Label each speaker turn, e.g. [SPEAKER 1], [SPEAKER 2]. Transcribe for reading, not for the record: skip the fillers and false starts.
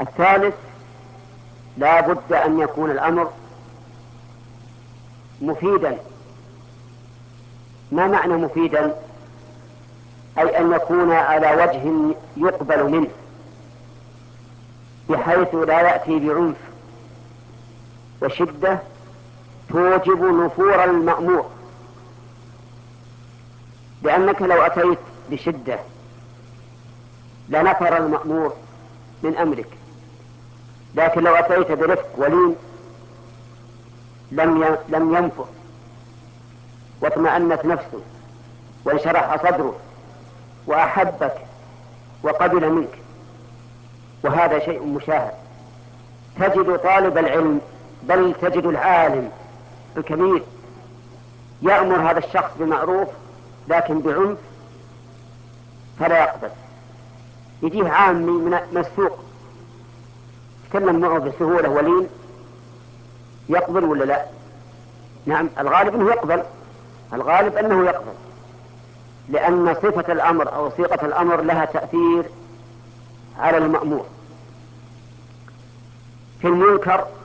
[SPEAKER 1] الثالث لا بد أن يكون الأمر مفيدا. ما معنى مفيدا؟ أي أن يكون على وجه يقبل منه، بحيث لا يأتي بعنف وشدة توجب نفور المأمور، لأنك لو أتيت بشدة لنفر المأمور من أمرك، لكن لو أتيت برفق ولين لم ينفر، واطمأنت نفسه وانشرح صدره وأحبك وقبل منك. وهذا شيء مشاهد، تجد طالب العلم بل تجد العالم الكبير يأمر هذا الشخص بمعروف لكن بعنف فلا يقبل. يجيه عامي من السوق تكلم معه بسهولة ولين يقبل ولا لا؟ نعم، الغالب أنه يقبل، الغالب أنه يقبل، لأن صفة الأمر أو صيغة الأمر لها تأثير على المأمور. في المنكر